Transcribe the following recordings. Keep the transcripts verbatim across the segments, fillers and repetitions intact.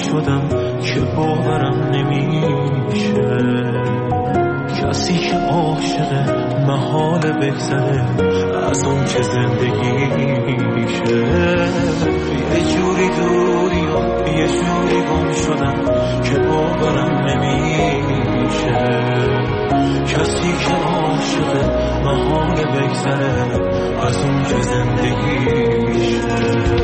شدم که باورم نمیشه، کسی که عاشق محال بگذره از اون که زندگیشه. یه جوری دوری و یه جوری گم شدم که باورم نمیشه، کسی که عاشق محال بگذره از اون که زندگیشه.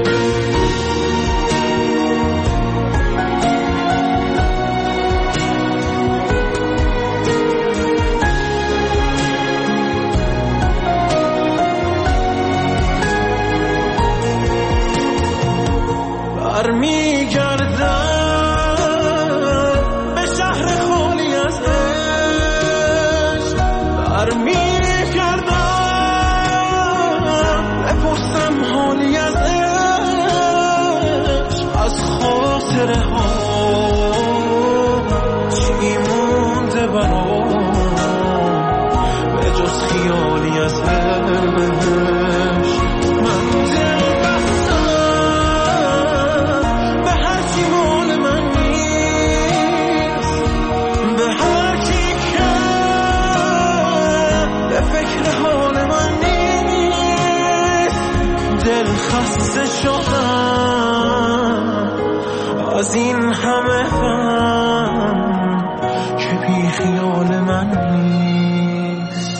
از این همه غم که بی خیال من نیست.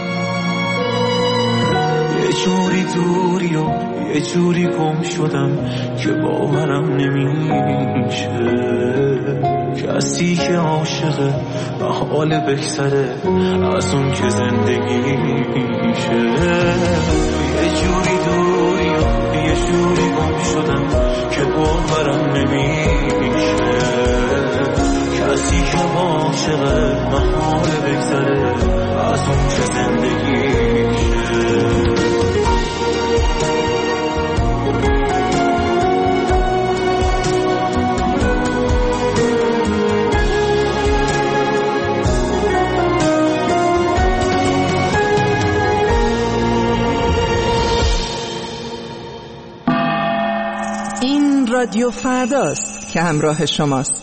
یه جوری دوری و یه جوری گم شدم که باورم نمیشه، کسی که عاشق محال بگذره از اون که زندگیشه. یه جوری دوری و یه جوری گم شدم که باورم نمیشه، کسی که عاشق محال بگذره از اون که زندگیشه. رادیو فرداست که همراه شماست.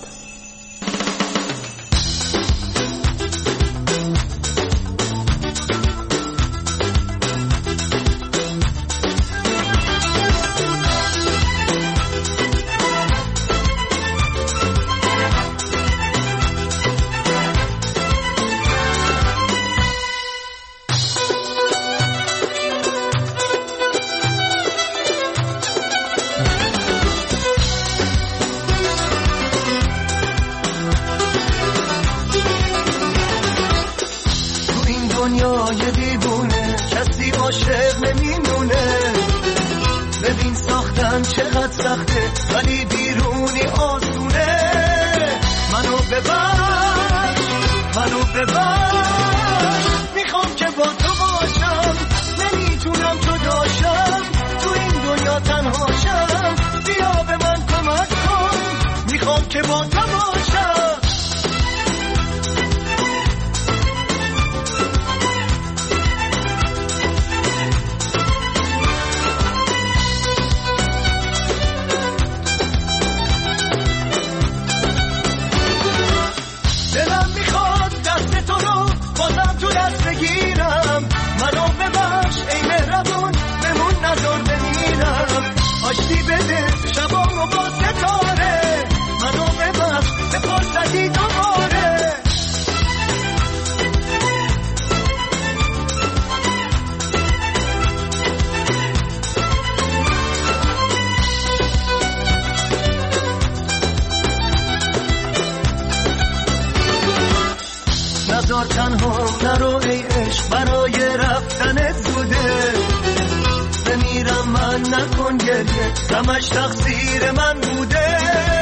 همش تقصیر من بوده،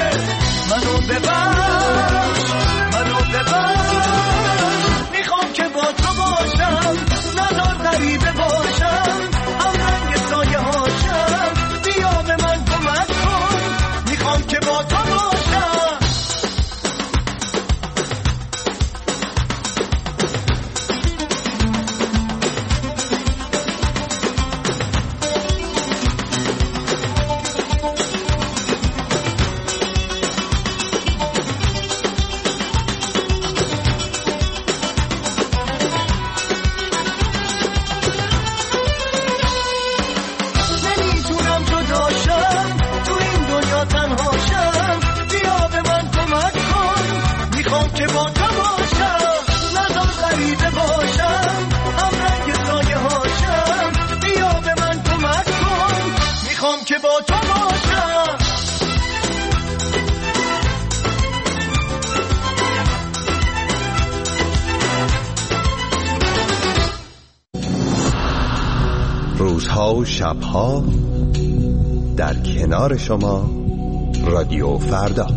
منو ببخش منو ببخش، میخوام که با تو باشم، نذار غریبه باشم، هم رنگ سایه هاشم، بیا به من کمک کن، میخوام که با تو باشم. روزها و شبها در کنار شما رادیو فردا.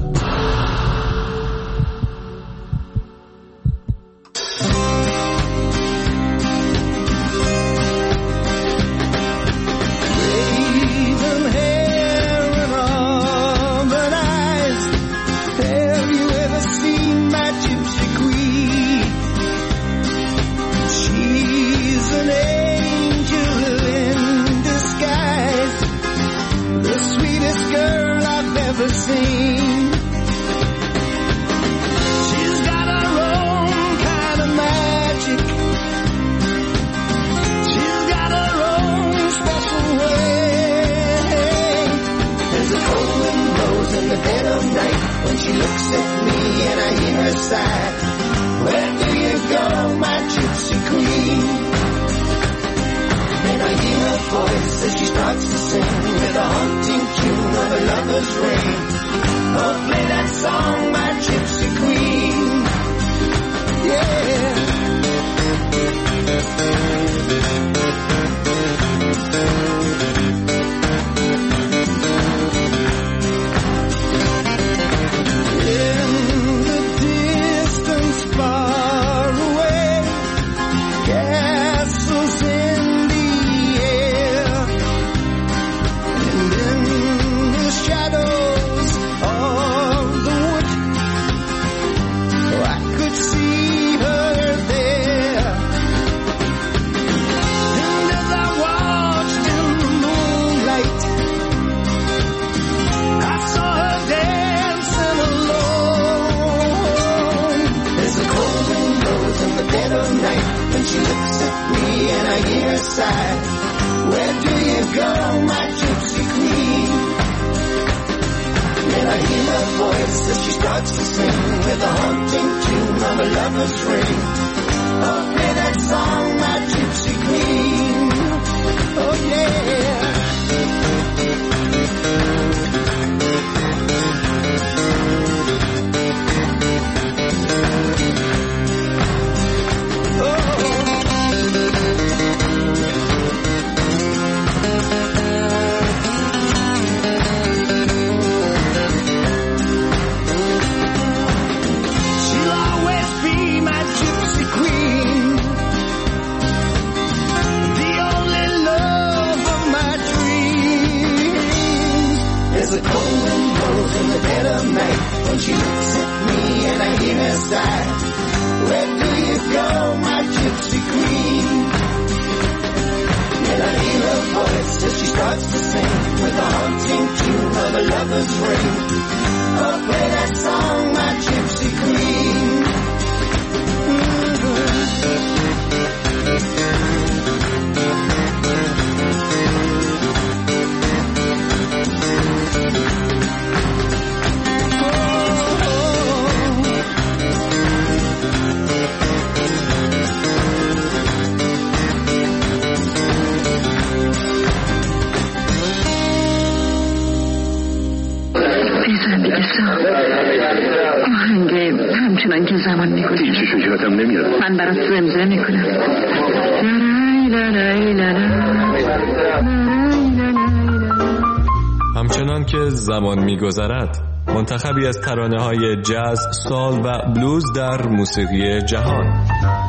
همچنان که زمان می‌گذرد منتخبی از ترانه‌های جاز، سول و بلوز در موسیقی جهان.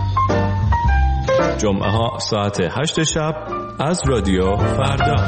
جمعه‌ها ساعت هشت شب از رادیو فردا.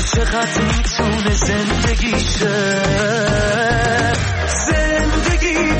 چقدر میتونه زندگی شه، زندگی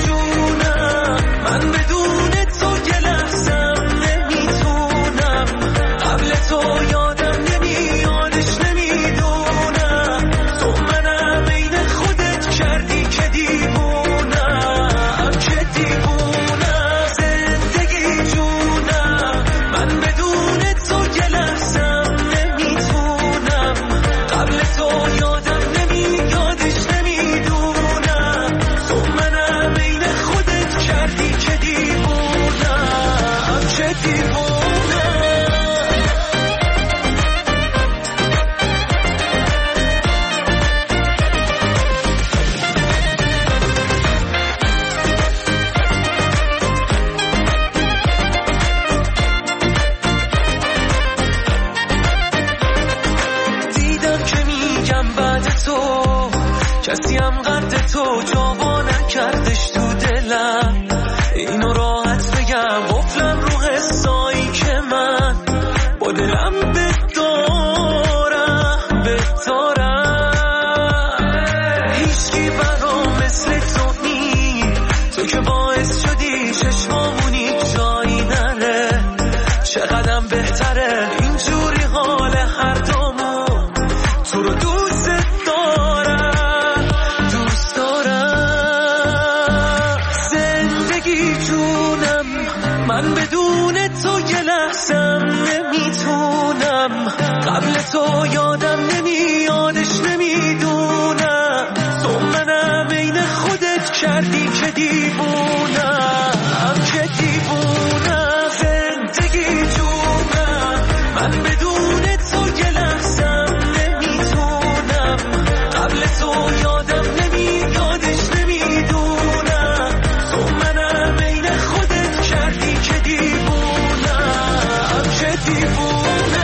کسی هم قد تو جا نکردش تو دلم. اینو راحت بگم قفلم رو حسایی که من با دلم بدارم بدارم. هیچکی برام مثل تو نی، تو که باعث شدی چشمامونی جایی نره. چقدرم بهتره اینجوری حال هر دومون. تو رو دوست دارم دوست دارم. زندگی جونم من بدون تو یه لحظم نمیتونم. قبل تو یادم نمیادش نمیدونم. تو منم عین خودت کردی که دیوونم که دیوونم. زندگی جونم من بدون تو یه لحظم نمیتونم. قبل تو یادم نمیادش نمیدونم. تو منم عین خودت کردی که دیوونم که دیوونم.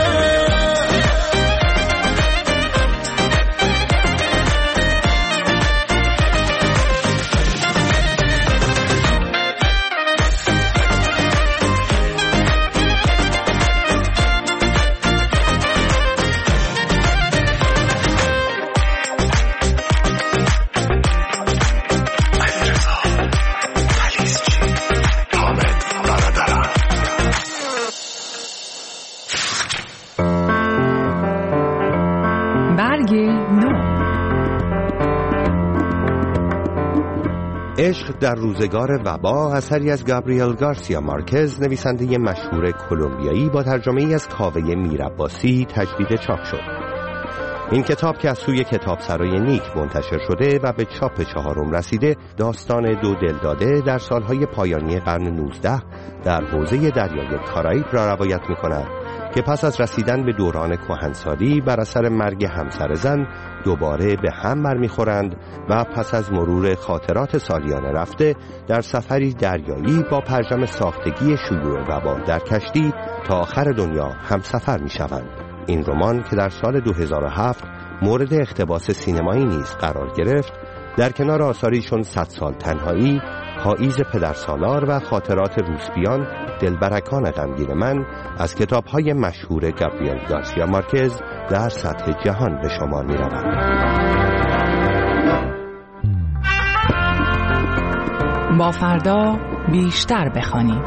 عشق در روزگار وبا اثری از گابریل گارسیا مارکز، نویسنده مشهور کلمبیایی، با ترجمه‌ای از کاوه میرعباسی تجدید چاپ شد. این کتاب که از سوی کتابسرای نیک منتشر شده و به چاپ چهارم رسیده، داستان دو دلداده در سالهای پایانی قرن نوزده در حوزه دریای کارائیب را روایت می‌کند که پس از رسیدن به دوران کهنسالی بر اثر مرگ همسر زن دوباره به هم برمیخورند و پس از مرور خاطرات سالیان رفته در سفری دریایی با پرچم ساختگی شیوع وبا در کشتی تا آخر دنیا همسفر میشوند. این رمان که در سال دو هزار و هفت مورد اقتباس سینمایی نیز قرار گرفت، در کنار آثاری چون صد سال تنهایی، پاییز پدرسالار و خاطرات روسپیان، دلبرکان غمگین من، از کتاب‌های مشهور گابریل گارسیا مارکز در سطح جهان به شمار می‌رود. با فردا بیشتر بخوانیم.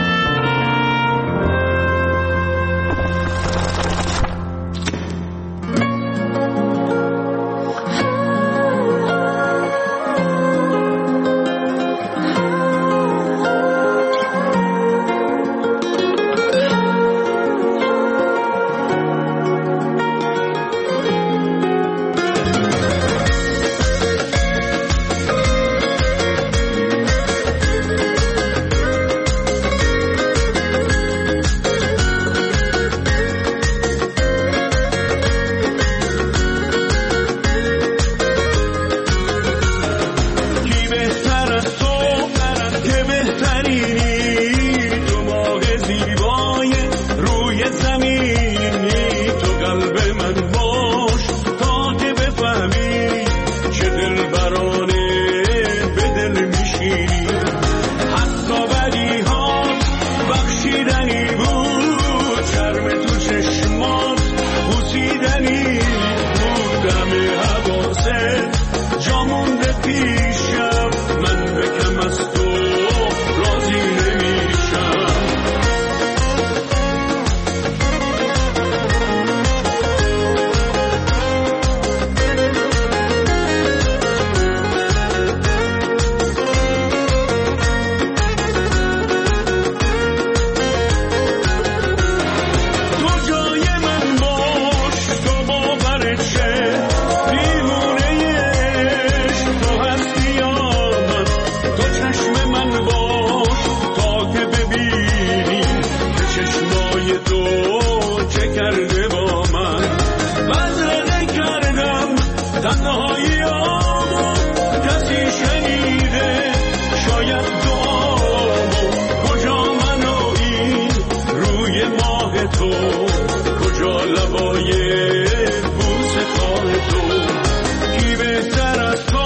کجا لبای بوسه خواهد تو کی بهتر از تو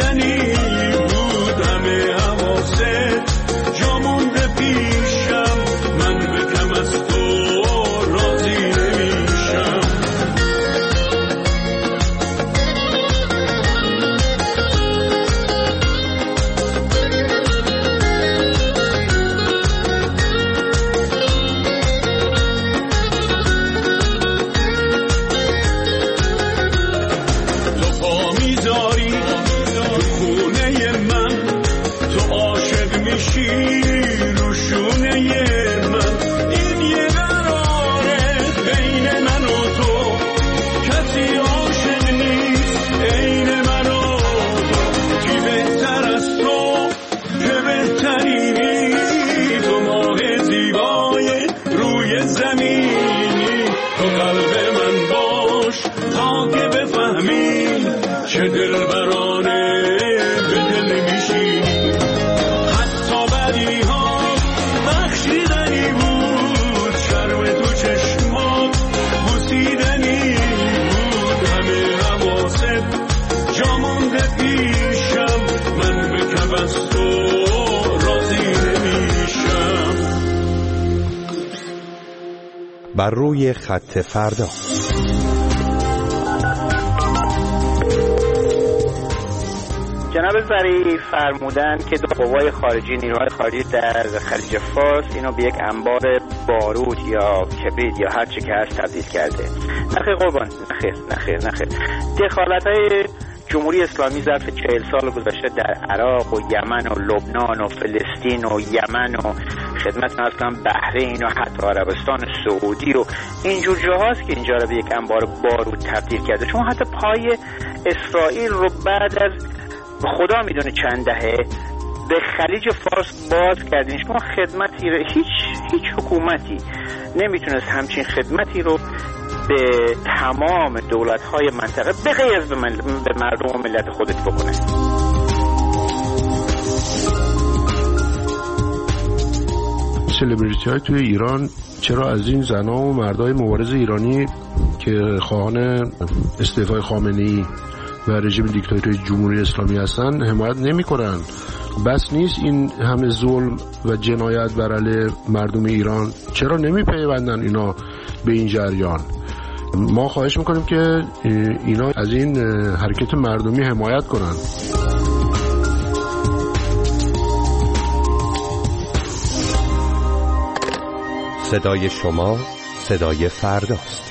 بخشیدنی بود همه حواست جا مونده پیشم من به کم از تو راضی نمیشم چه دلبرانه به دل میشی حتی بدی ها بخشیدنی بود شرم تو چشمات بوسیدنی بود همه حواست جا مونده پیشم من به کم از تو راضی نمیشم. بر روی خط فردا. جناب ظریف فرمودن که دو قوای خارجی نیروهای خارجی در خلیج فارس اینو به یک انبار بارود یا کبرید یا هر چی که هست تبدیل کرده. نخیر قربان، نخیر نخیر نخیر. دخالت‌های جمهوری اسلامی ظرف چهل سال گذشته در عراق و یمن و لبنان و فلسطین و یمن و خدمت اصلا بحرین و حتی عربستان سعودی و اینجور جاهاست که اینجا رو به یک انبار بارود تبدیل کرده. شما حتی پای اسرائیل رو بعد از خدا میدونه چند دهه به خلیج فارس باز کردین. شما خدمتی رو هیچ هیچ حکومتی نمیتونست همچین خدمتی رو به تمام دولت‌های منطقه به غیر از به مردم و ملت خودت بکنه. سلبریتی های توی ایران چرا از این زنها و مردای مبارز ایرانی که خواهان استعفای خامنه‌ای و رژیم دیکتاتوری جمهوری اسلامی هستن حمایت نمی‌کنن؟ بس نیست این همه ظلم و جنایت بر علیه مردم ایران، چرا نمی‌پیوندن اینا به این جریان؟ ما خواهش میکنیم که اینا از این حرکت مردمی حمایت کنن. صدای شما صدای فرداست.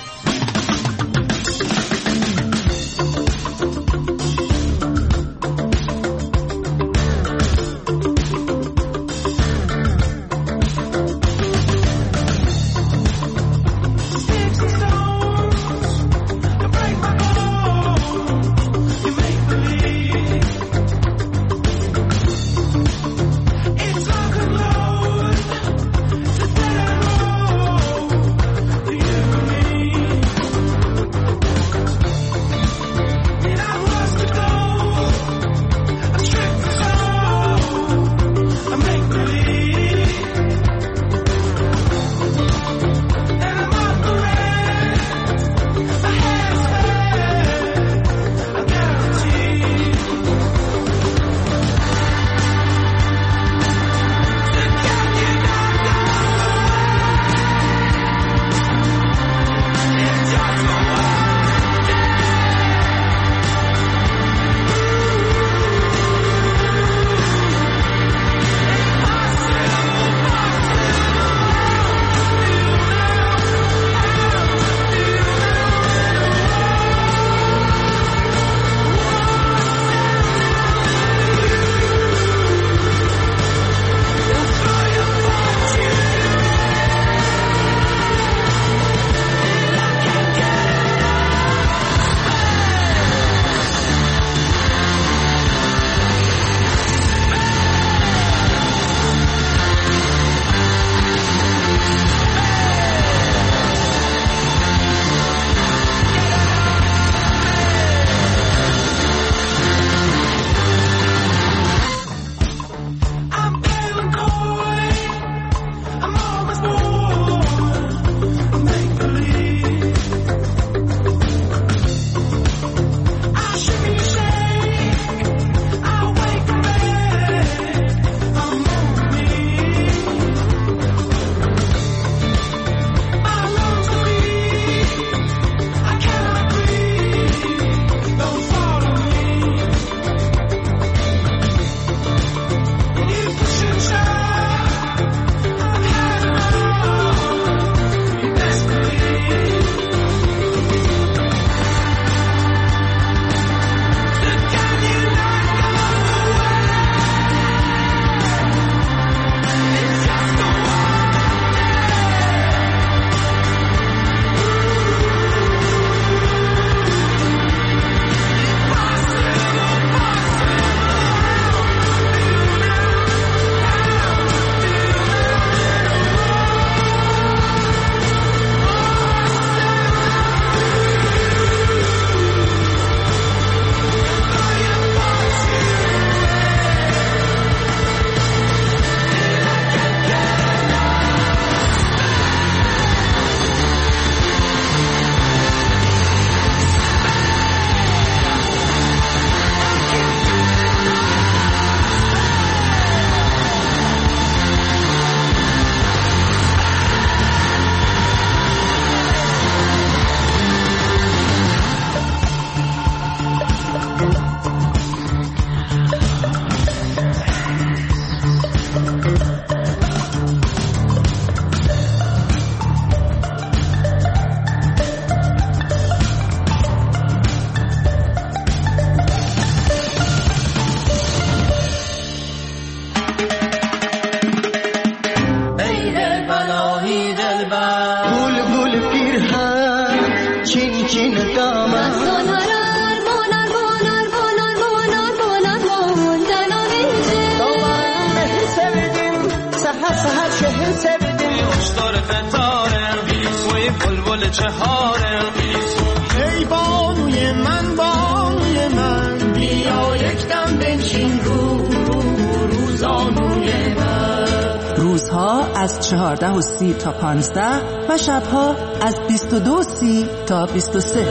چهار قیز. ای بانوی من بانوی من بیا یک دم بنشین رو رو روزانوی من. روزها از چهارده و سی تا پانزده و شبها از بیست و دو و سی تا بیست و سه.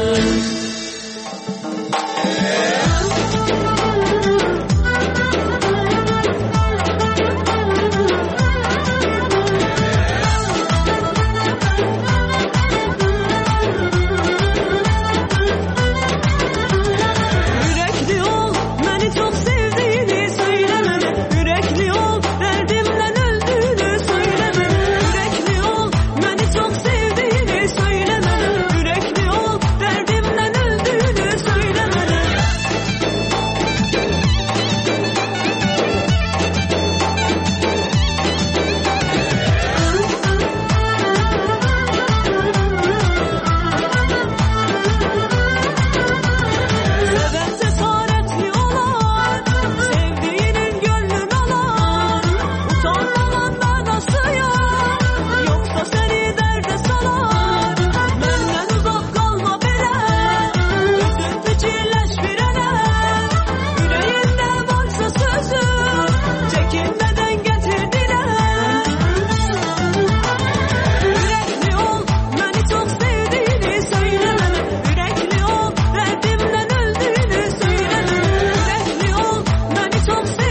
Çok